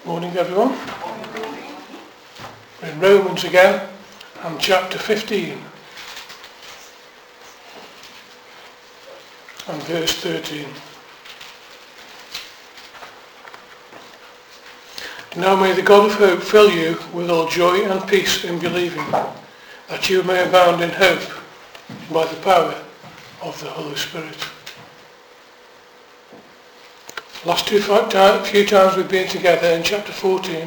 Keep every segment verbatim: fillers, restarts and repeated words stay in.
Morning everyone. We're in Romans again and chapter fifteen and verse thirteen. Now may the God of hope fill you with all joy and peace in believing, that you may abound in hope by the power of the Holy Spirit. Last two few times we've been together in chapter fourteen,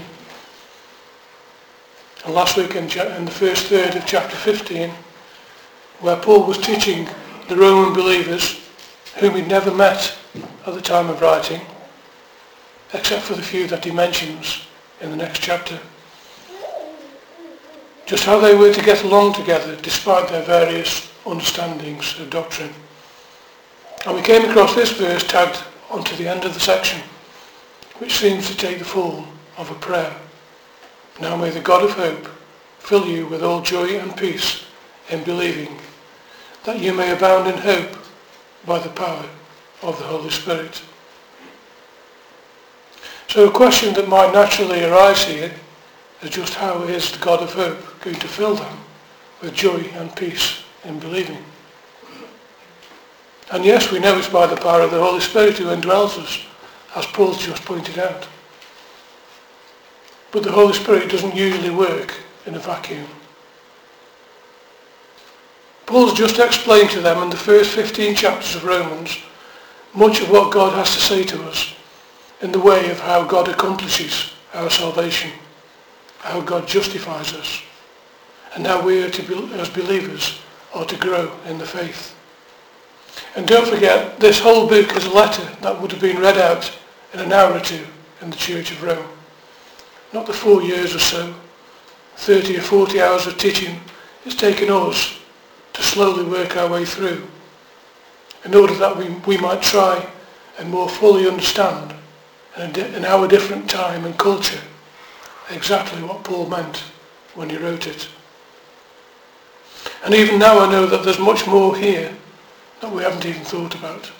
and last week in, in the first third of chapter fifteen, where Paul was teaching the Roman believers whom he'd never met at the time of writing, except for the few that he mentions in the next chapter, just how they were to get along together despite their various understandings of doctrine. And we came across this verse tagged onto the end of the section, which seems to take the form of a prayer. Now may the God of hope fill you with all joy and peace in believing, that you may abound in hope by the power of the Holy Spirit. So a question that might naturally arise here is just how is the God of hope going to fill them with joy and peace in believing? And yes, we know it's by the power of the Holy Spirit who indwells us, as Paul's just pointed out. But the Holy Spirit doesn't usually work in a vacuum. Paul's just explained to them in the first fifteen chapters of Romans much of what God has to say to us in the way of how God accomplishes our salvation, how God justifies us, and how we are to be, as believers are to grow in the faith. And don't forget, this whole book is a letter that would have been read out in an hour or two in the Church of Rome. Not the four years or so, thirty or forty hours of teaching it's taken us to slowly work our way through, in order that we, we might try and more fully understand in, a di- in our different time and culture exactly what Paul meant when he wrote it. And even now I know that there's much more here that we haven't even thought about.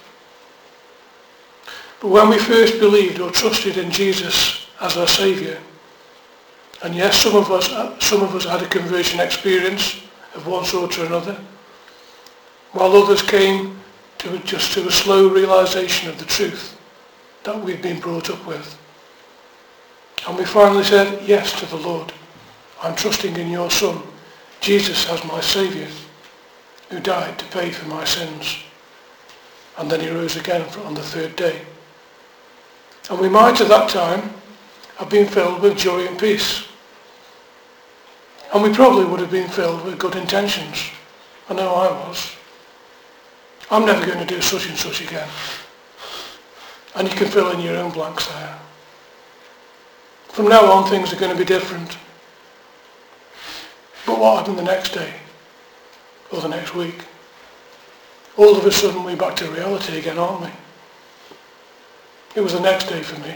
But when we first believed or trusted in Jesus as our Saviour, and yes, some of us some of us had a conversion experience of one sort or another, while others came to just to a slow realisation of the truth that we'd been brought up with. And we finally said yes to the Lord. I'm trusting in your Son, Jesus, as my Saviour, who died to pay for my sins. And then he rose again on the third day. And we might at that time have been filled with joy and peace. And we probably would have been filled with good intentions. I know I was. I'm never going to do such and such again. And you can fill in your own blanks there. From now on things are going to be different. But what happened the next day? Or the next week? All of a sudden we're back to reality again, aren't we? It was the next day for me.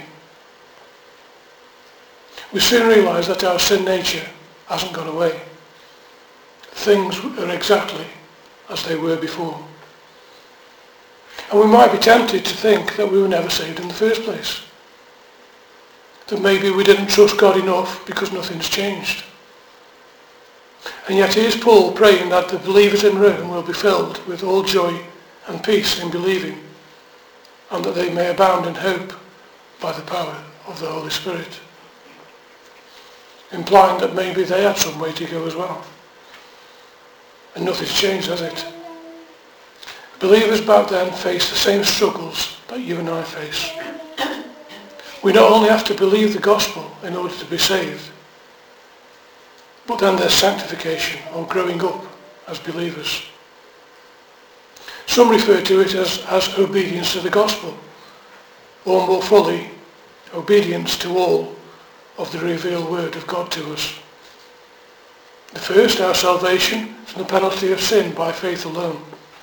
We soon realised that our sin nature hasn't gone away. Things are exactly as they were before. And we might be tempted to think that we were never saved in the first place. That maybe we didn't trust God enough because nothing's changed. And yet here's Paul praying that the believers in Rome will be filled with all joy and peace in believing, and that they may abound in hope by the power of the Holy Spirit. Implying that maybe they had some way to go as well. And nothing's changed, has it? Believers back then faced the same struggles that you and I face. We not only have to believe the gospel in order to be saved, but then there's sanctification, or growing up as believers. Some refer to it as, as obedience to the gospel, or more fully, obedience to all of the revealed word of God to us. The first, our salvation, from the penalty of sin by faith alone.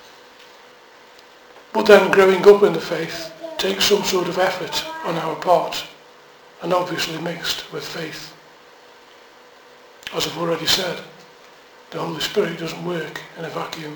But then growing up in the faith takes some sort of effort on our part, and obviously mixed with faith. As I've already said, the Holy Spirit doesn't work in a vacuum.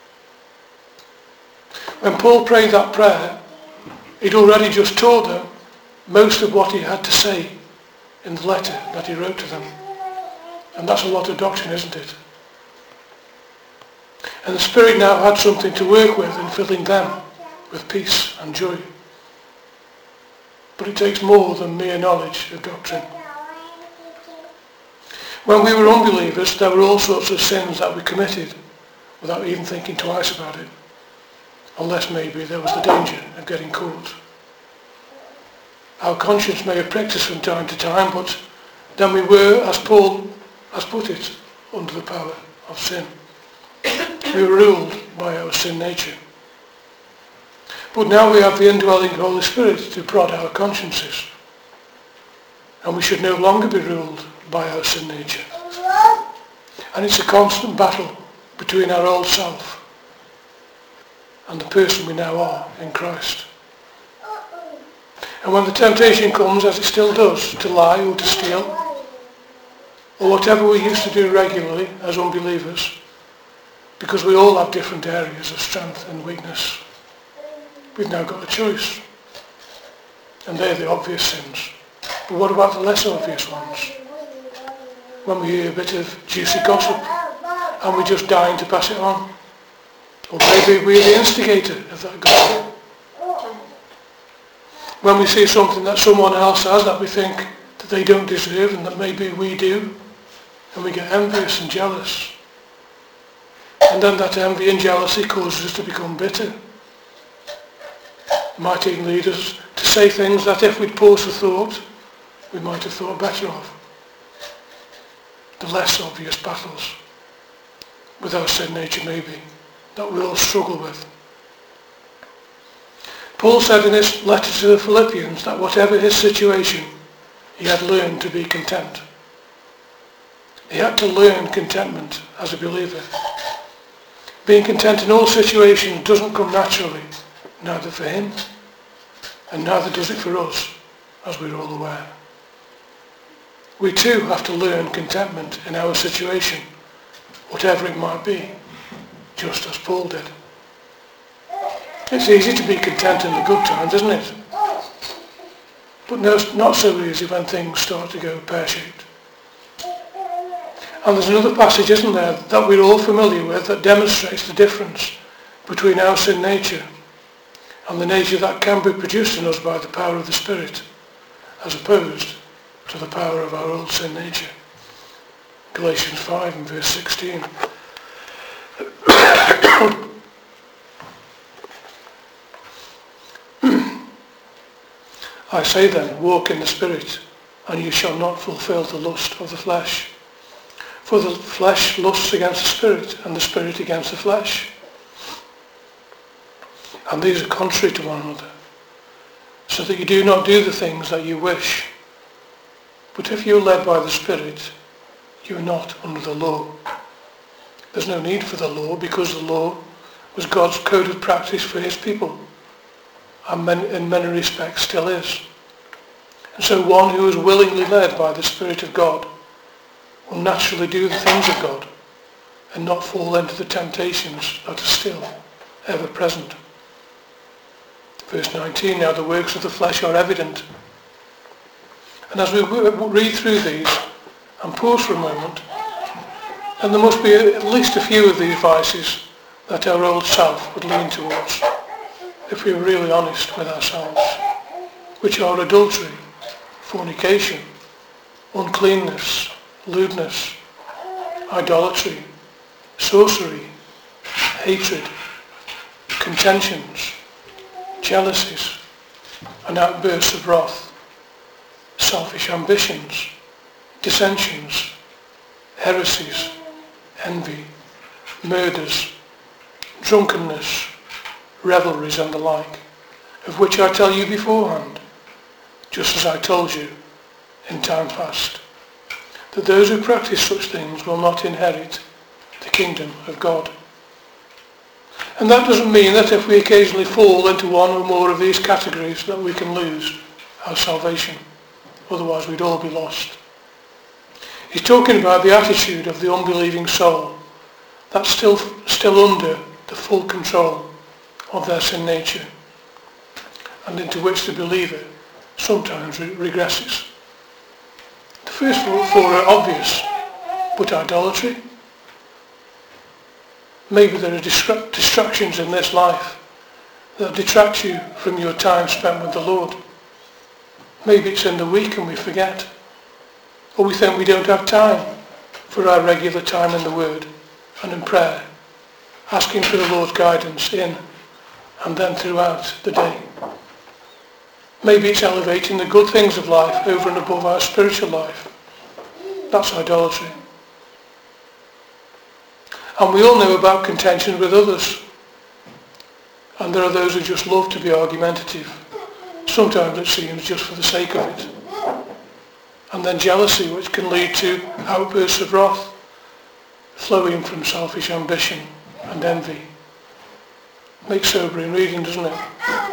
When Paul prayed that prayer, he'd already just told them most of what he had to say in the letter that he wrote to them. And that's a lot of doctrine, isn't it? And the Spirit now had something to work with in filling them with peace and joy. But it takes more than mere knowledge of doctrine. When we were unbelievers, there were all sorts of sins that we committed without even thinking twice about it, unless maybe there was the danger of getting caught. Our conscience may have pricked us from time to time, but then we were, as Paul has put it, under the power of sin. We were ruled by our sin nature. But now we have the indwelling Holy Spirit to prod our consciences, and we should no longer be ruled by our sin nature. And it's a constant battle between our old self and the person we now are in Christ. And when the temptation comes, as it still does, to lie or to steal, or whatever we used to do regularly as unbelievers, because we all have different areas of strength and weakness, we've now got a choice. And they're the obvious sins. But what about the less obvious ones? When we hear a bit of juicy gossip and we're just dying to pass it on. Or maybe we're the instigator of that gossip. When we see something that someone else has that we think that they don't deserve and that maybe we do, and we get envious and jealous. And then that envy and jealousy causes us to become bitter. It might even lead us to say things that if we'd paused a thought, we might have thought better of. The less obvious battles with our sin nature maybe, that we all struggle with. Paul said in his letter to the Philippians that whatever his situation, he had learned to be content. He had to learn contentment as a believer. Being content in all situations doesn't come naturally, neither for him, and neither does it for us, as we're all aware. We too have to learn contentment in our situation, whatever it might be, just as Paul did. It's easy to be content in the good times, isn't it? But no, not so easy when things start to go pear-shaped. And there's another passage, isn't there, that we're all familiar with that demonstrates the difference between our sin nature and the nature that can be produced in us by the power of the Spirit, as opposed to the power of our old sin nature. Galatians five and verse sixteen. I say then, walk in the Spirit, and you shall not fulfill the lust of the flesh. For the flesh lusts against the Spirit, and the Spirit against the flesh. And these are contrary to one another, so that you do not do the things that you wish. But if you are led by the Spirit, you are not under the law. There's no need for the law, because the law was God's code of practice for his people, and in many respects still is. And so one who is willingly led by the Spirit of God will naturally do the things of God and not fall into the temptations that are still ever present. Verse nineteen, now the works of the flesh are evident. And as we read through these and pause for a moment, and there must be at least a few of these vices that our old self would lean towards, if we were really honest with ourselves, which are adultery, fornication, uncleanness, lewdness, idolatry, sorcery, hatred, contentions, jealousies, and outbursts of wrath, selfish ambitions, dissensions, heresies, envy, murders, drunkenness, revelries and the like, of which I tell you beforehand, just as I told you in time past, that those who practice such things will not inherit the kingdom of God. And that doesn't mean that if we occasionally fall into one or more of these categories that we can lose our salvation. Otherwise we'd all be lost. He's talking about the attitude of the unbelieving soul that's still, still under the full control of their sin nature, and into which the believer sometimes re- regresses. first four are obvious, but idolatry? Maybe there are distra- distractions in this life that detract you from your time spent with the Lord. Maybe it's in the week and we forget. Or we think we don't have time for our regular time in the Word and in prayer, asking for the Lord's guidance in and then throughout the day. Maybe it's elevating the good things of life over and above our spiritual life. That's idolatry. And we all know about contention with others. And there are those who just love to be argumentative. Sometimes it seems just for the sake of it. And then jealousy, which can lead to outbursts of wrath, flowing from selfish ambition and envy. Makes sobering reading, doesn't it?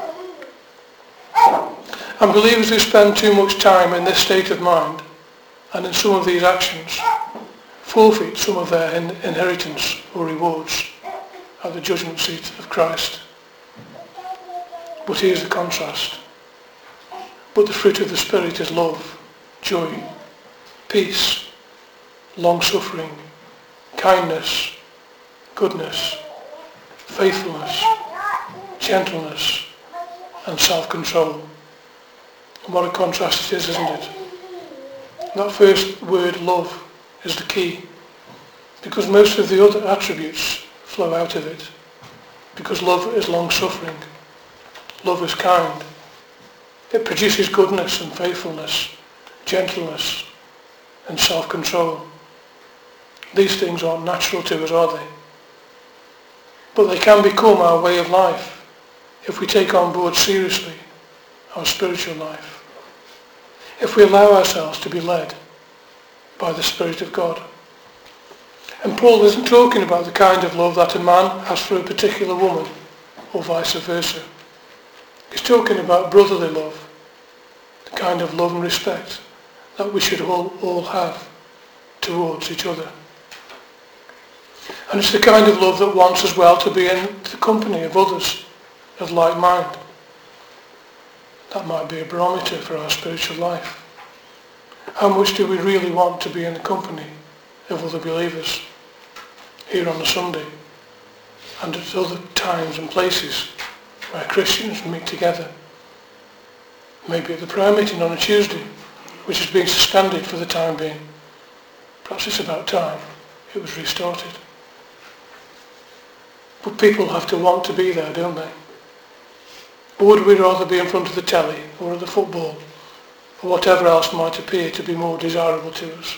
And believers who spend too much time in this state of mind and in some of these actions forfeit some of their in- inheritance or rewards at the judgment seat of Christ. But here's the contrast. But the fruit of the Spirit is love, joy, peace, long-suffering, kindness, goodness, faithfulness, gentleness, and self-control. And what a contrast it is, isn't it? That first word, love, is the key, because most of the other attributes flow out of it. Because love is long-suffering. Love is kind. It produces goodness and faithfulness, gentleness and self-control. These things aren't natural to us, are they? But they can become our way of life if we take on board seriously our spiritual life. If we allow ourselves to be led by the Spirit of God. And Paul isn't talking about the kind of love that a man has for a particular woman or vice versa. He's talking about brotherly love, the kind of love and respect that we should all, all have towards each other. And it's the kind of love that wants us well to be in the company of others of like mind. That might be a barometer for our spiritual life. How much do we really want to be in the company of other believers here on a Sunday and at other times and places where Christians meet together? Maybe at the prayer meeting on a Tuesday, which has been suspended for the time being. Perhaps it's about time it was restarted. But people have to want to be there, don't they? Or would we rather be in front of the telly or at the football or whatever else might appear to be more desirable to us?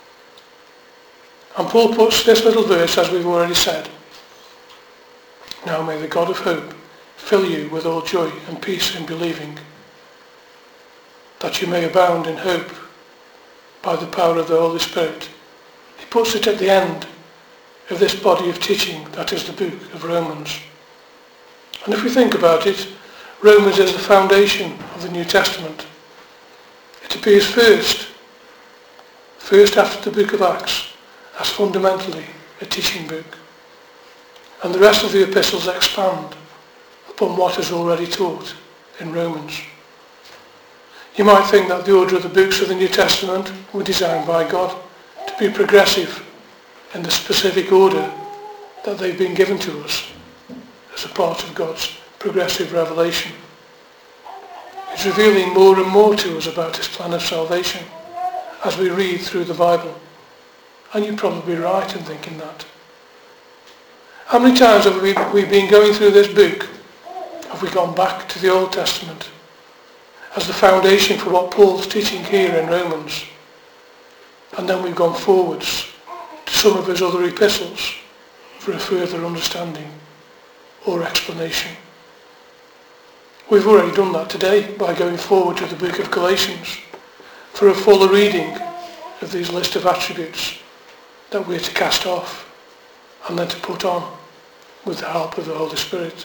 And Paul puts this little verse, as we've already said. Now may the God of hope fill you with all joy and peace in believing, that you may abound in hope by the power of the Holy Spirit. He puts it at the end of this body of teaching that is the book of Romans. And if we think about it, Romans is the foundation of the New Testament. It appears first, first after the book of Acts, as fundamentally a teaching book. And the rest of the epistles expand upon what is already taught in Romans. You might think that the order of the books of the New Testament were designed by God to be progressive in the specific order that they've been given to us as a part of God's progressive revelation. He's revealing more and more to us about his plan of salvation as we read through the Bible. And you're probably right in thinking that. How many times have we we've been going through this book? Have we gone back to the Old Testament as the foundation for what Paul's teaching here in Romans? And then we've gone forwards to some of his other epistles for a further understanding or explanation. We've already done that today by going forward to the book of Galatians for a fuller reading of these list of attributes that we're to cast off and then to put on with the help of the Holy Spirit.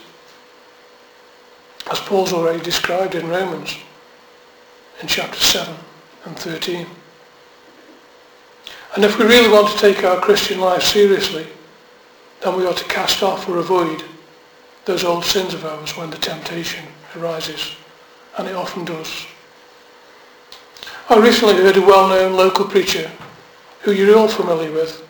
As Paul's already described in Romans in chapter seven and thirteen. And if we really want to take our Christian life seriously, then we ought to cast off or avoid those old sins of ours when the temptation arises, and it often does. I recently heard a well-known local preacher who you're all familiar with.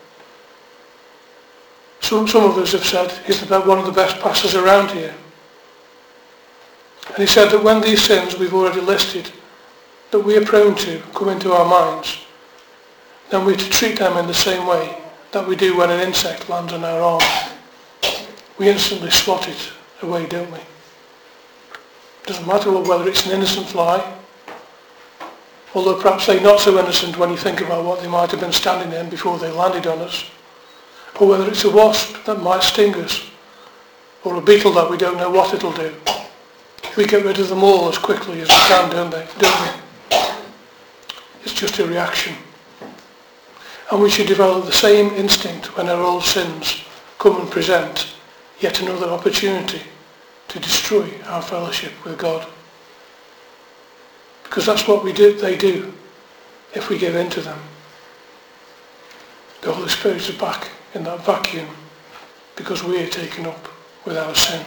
Some, some of us have said he's the, one of the best pastors around here. And he said that when these sins we've already listed that we are prone to come into our minds, then we're to treat them in the same way that we do when an insect lands on our arm. We instantly swat it away, don't we? Doesn't matter whether it's an innocent fly, although perhaps they're not so innocent when you think about what they might have been standing in before they landed on us, or whether it's a wasp that might sting us, or a beetle that we don't know what it'll do. We get rid of them all as quickly as we can, don't they? Don't we? It's just a reaction. And we should develop the same instinct when our old sins come and present yet another opportunity to destroy our fellowship with God. Because that's what we do, they do if we give in to them. The Holy Spirit is back in that vacuum because we are taken up with our sin.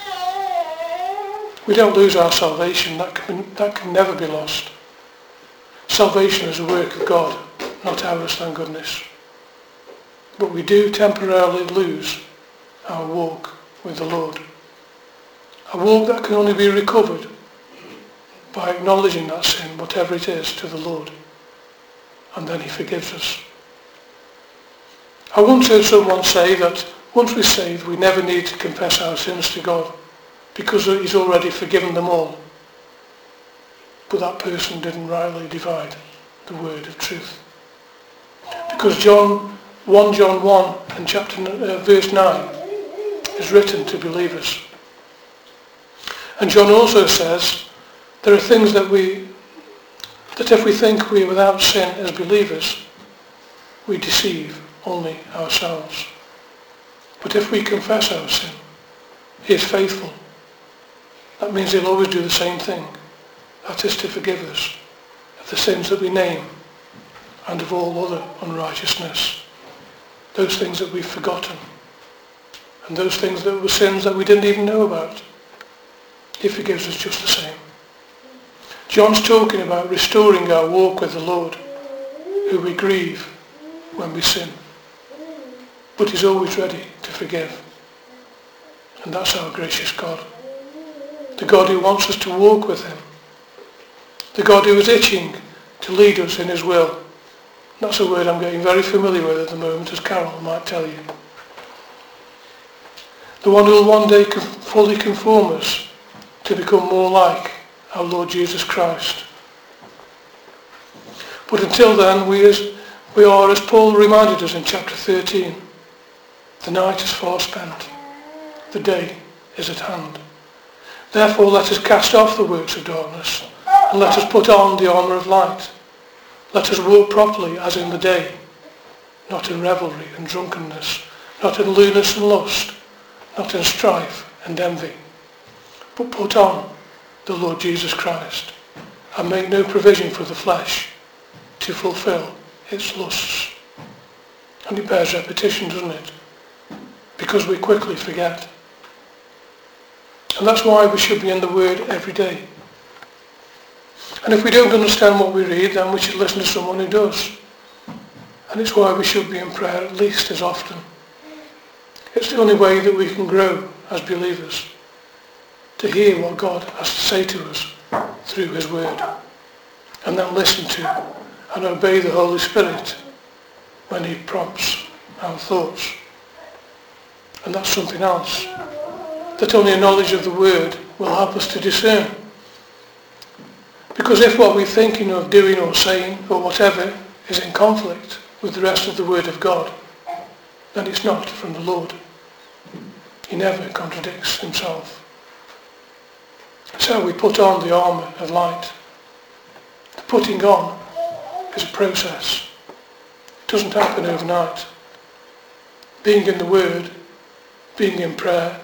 We don't lose our salvation. That can, that can never be lost. Salvation is a work of God, not ours, thank goodness. But we do temporarily lose our walk with the Lord. A walk that can only be recovered by acknowledging that sin, whatever it is, to the Lord. And then he forgives us. I once heard someone say that once we're saved, we never need to confess our sins to God because he's already forgiven them all. But that person didn't rightly divide the word of truth. Because John, First John one and chapter uh, verse nine is written to believers. And John also says there are things that we, that if we think we are without sin as believers, we deceive only ourselves. But if we confess our sin, he is faithful. That means he'll always do the same thing. That is to forgive us of the sins that we name and of all other unrighteousness. Those things that we've forgotten and those things that were sins that we didn't even know about. He forgives us just the same. John's talking about restoring our walk with the Lord, who we grieve when we sin. But he's always ready to forgive. And that's our gracious God. The God who wants us to walk with him. The God who is itching to lead us in his will. That's a word I'm getting very familiar with at the moment, as Carol might tell you. The one who will one day fully conform us to become more like our Lord Jesus Christ. But until then, we, as, we are, as Paul reminded us in chapter thirteen, the night is far spent, the day is at hand. Therefore let us cast off the works of darkness, and let us put on the armour of light. Let us walk properly as in the day, not in revelry and drunkenness, not in lewdness and lust, not in strife and envy, but put on the Lord Jesus Christ, and make no provision for the flesh to fulfill its lusts. And it bears repetition, doesn't it? Because we quickly forget. And that's why we should be in the Word every day. And if we don't understand what we read, then we should listen to someone who does. And it's why we should be in prayer at least as often. It's the only way that we can grow as believers, to hear what God has to say to us through his word, and then listen to and obey the Holy Spirit when he prompts our thoughts. And that's something else that only a knowledge of the word will help us to discern. Because if what we're thinking of doing or saying or whatever is in conflict with the rest of the word of God, then it's not from the Lord. He never contradicts himself. So we put on the armour of light. The putting on is a process. It doesn't happen overnight. Being in the Word, being in prayer,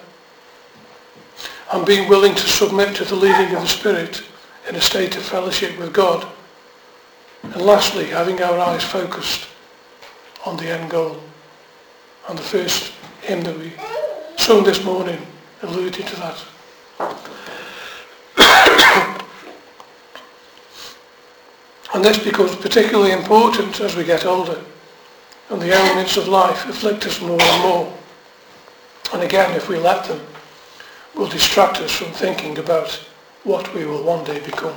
and being willing to submit to the leading of the Spirit in a state of fellowship with God. And lastly, having our eyes focused on the end goal. And the first hymn that we sung this morning alluded to that. And And this becomes particularly important as we get older, and the elements of life afflict us more and more. And again, if we let them, will distract us from thinking about what we will one day become.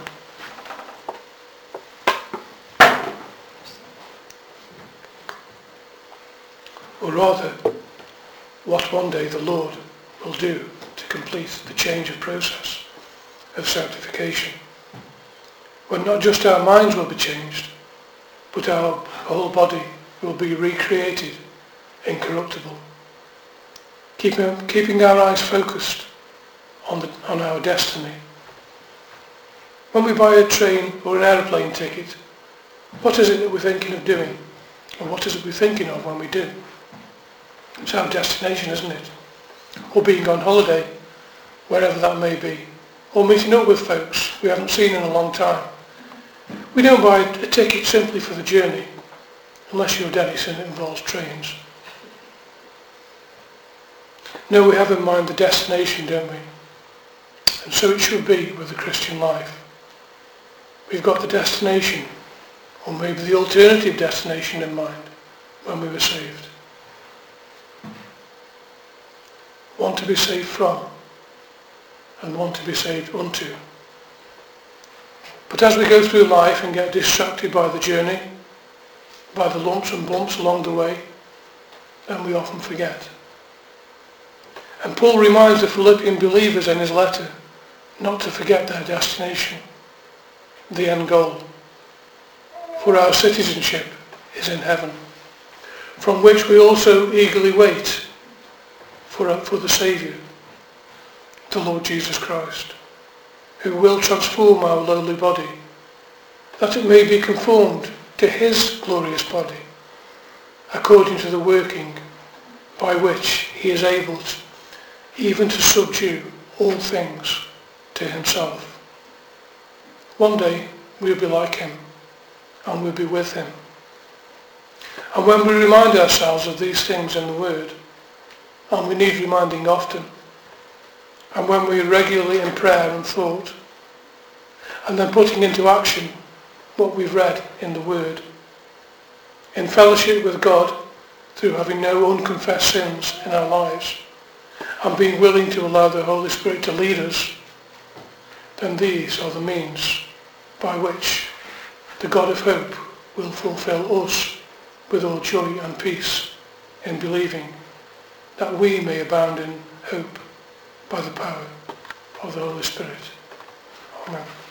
Or rather, what one day the Lord will do to complete the change of process of sanctification, when not just our minds will be changed, but our whole body will be recreated incorruptible, keeping, keeping our eyes focused on, the, on our destiny. When we buy a train or an aeroplane ticket, what is it that we're thinking of doing? And what is it we're thinking of when we do? It's our destination, isn't it? Or being on holiday, wherever that may be. Or meeting up with folks we haven't seen in a long time. We don't buy a ticket simply for the journey, unless you're Dennis and it involves trains. No, we have in mind the destination, don't we? And so it should be with the Christian life. We've got the destination, or maybe the alternative destination in mind when we were saved. One to be saved from, and one to be saved unto. But as we go through life and get distracted by the journey, by the lumps and bumps along the way, then we often forget. And Paul reminds the Philippian believers in his letter not to forget their destination, the end goal. For our citizenship is in heaven, from which we also eagerly wait for, for the Saviour, the Lord Jesus Christ, who will transform our lowly body, that it may be conformed to his glorious body, according to the working by which he is able to, even to subdue all things to himself. One day we'll be like him, and we'll be with him. And when we remind ourselves of these things in the Word, and we need reminding often, and when we're regularly in prayer and thought, and then putting into action what we've read in the Word, in fellowship with God through having no unconfessed sins in our lives, and being willing to allow the Holy Spirit to lead us, then these are the means by which the God of hope will fulfill us with all joy and peace in believing, that we may abound in hope by the power of the Holy Spirit. Amen.